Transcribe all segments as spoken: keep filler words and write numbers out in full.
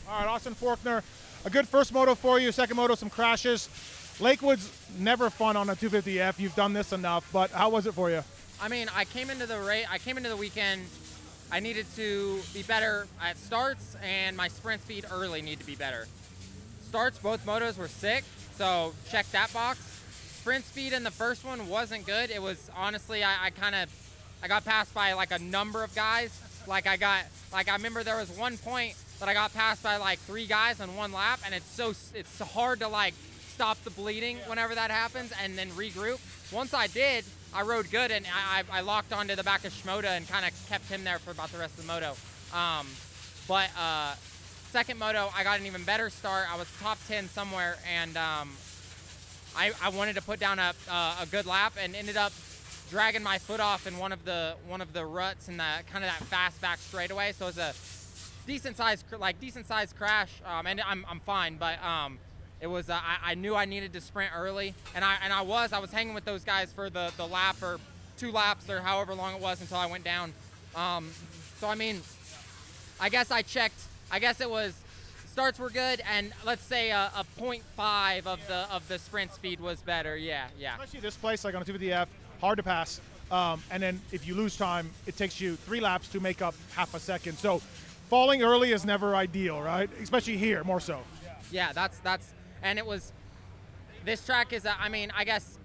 All right, Austin Forkner, a good first moto for you, second moto, some crashes. Lakewood's never fun on a two fifty F. You've done this enough, but how was it for you? I mean, I came into the race, I came into the weekend, I needed to be better at starts, and my sprint speed early needed to be better. Starts, both motos were sick, so check that box. Sprint speed in the first one wasn't good. It was, honestly, I, I kind of, I got passed by like a number of guys. Like I got, like I remember there was one point that I got passed by like three guys on one lap, and it's so, it's so hard to like stop the bleeding whenever that happens and then regroup. Once I did, I rode good, and I, I, I locked onto the back of Shimoda and kind of kept him there for about the rest of the moto. Um, but uh, second moto, I got an even better start. I was top ten somewhere, and um, I, I wanted to put down a, uh, a good lap, and ended up dragging my foot off in one of the one of the ruts in the kind of that fast back straightaway. So it was a decent sized like decent sized crash, um, and I'm I'm fine, but. Um, It was, uh, I, I knew I needed to sprint early, and I and I was, I was hanging with those guys for the, the lap or two laps or however long it was until I went down. Um, so, I mean, I guess I checked, I guess it was, starts were good, and let's say a, a point five of the of the sprint speed was better, yeah, yeah. Especially this place, like on a two fifty F, hard to pass, um, and then if you lose time, it takes you three laps to make up half a second. So falling early is never ideal, right? Especially here, more so. Yeah, that's, that's, and it was, this track is, I mean, I guess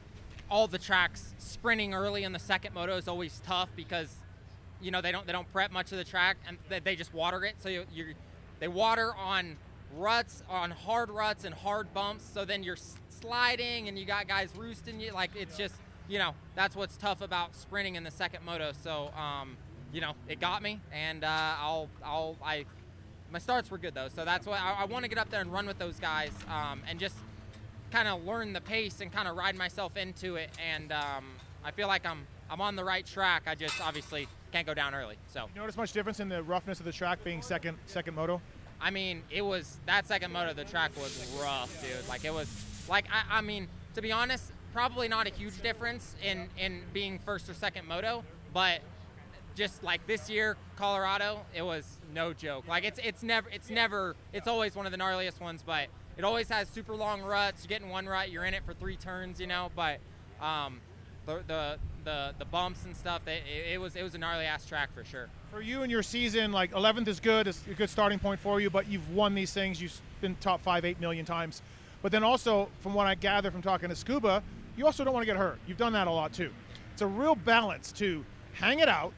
all the tracks, sprinting early in the second moto is always tough because, you know, they don't they don't prep much of the track, and they, they just water it. So you you they water on ruts, on hard ruts and hard bumps. So then you're sliding and you got guys roosting you. Like, it's just, you know, that's what's tough about sprinting in the second moto. So, um, you know, it got me, and uh, I'll I'll I. My starts were good though, so that's why I, I want to get up there and run with those guys, um, and just kind of learn the pace and kind of ride myself into it. And um, I feel like I'm I'm on the right track. I just obviously can't go down early. So. You notice much difference in the roughness of the track being second second moto? I mean, it was that second moto. The track was rough, dude. Like it was like I, I mean, to be honest, probably not a huge difference in in being first or second moto, but just like this year, Colorado, it was no joke. Like it's it's never it's never it's always one of the gnarliest ones, but it always has super long ruts. You get in one rut, you're in it for three turns, you know. But um, the the the the bumps and stuff, it, it was it was a gnarly ass track for sure. For you and your season, like eleventh is good, it's a good starting point for you, but you've won these things. You've been top five eight million times. But then also, from what I gather from talking to Scuba, you also don't want to get hurt. You've done that a lot too. It's a real balance to hang it out.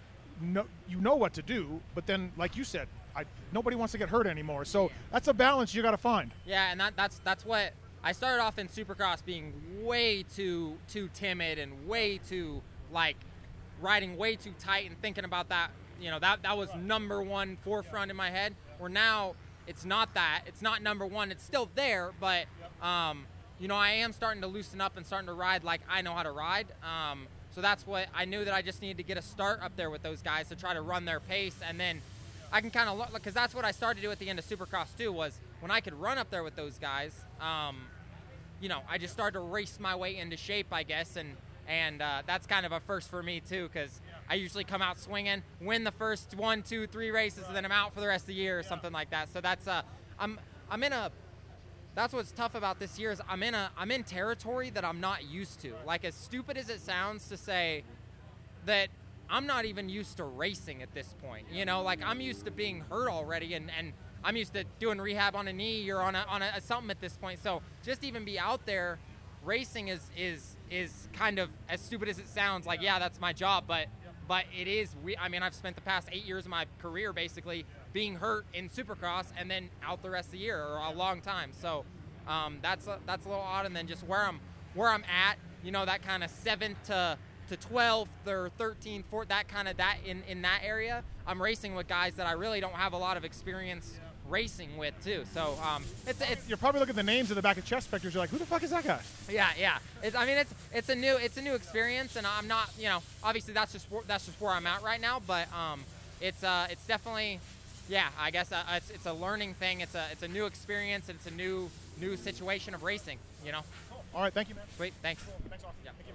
No, you know what to do, but then, like you said, I, nobody wants to get hurt anymore. So that's a balance you got to find. Yeah, and that, that's that's what I started off in Supercross, being way too too timid and way too like riding way too tight and thinking about that. You know, that that was number one forefront in my head. Where now it's not that. It's not number one. It's still there, but um, you know, I am starting to loosen up and starting to ride like I know how to ride. Um, So that's what I knew, that I just needed to get a start up there with those guys to try to run their pace, and then I can kind of look, because that's what I started to do at the end of Supercross too, was when I could run up there with those guys, um, you know, I just started to race my way into shape, I guess, and and uh, that's kind of a first for me too, because I usually come out swinging, win the first one, two, three races, and then I'm out for the rest of the year or something like that. So that's uh, I'm I'm in a. That's what's tough about this year is I'm in a I'm in territory that I'm not used to. Like, as stupid as it sounds to say that I'm not even used to racing at this point. You know, like I'm used to being hurt already, and, and I'm used to doing rehab on a knee or on a on a something at this point. So just even be out there racing is is is kind of, as stupid as it sounds, like, yeah, that's my job, but but it is we I mean, I've spent the past eight years of my career basically being hurt in Supercross and then out the rest of the year, or a long time. So um, that's a, that's a little odd. And then just where I'm where I'm at, you know, that kind of seventh to to twelfth or thirteenth, fourth, that kind of that in in that area, I'm racing with guys that I really don't have a lot of experience racing with too. So um, it's it's you're probably looking at the names in the back of chest specters. You're like, who the fuck is that guy? Yeah, yeah. It's, I mean, it's it's a new it's a new experience, and I'm not, you know, obviously that's just that's just where I'm at right now. But um, it's uh it's definitely, yeah, I guess uh, it's it's a learning thing. It's a it's a new experience. And it's a new new situation of racing. You know. All right, thank you, man. Sweet, thanks. Cool. Thanks, Austin. Yeah. Thank you.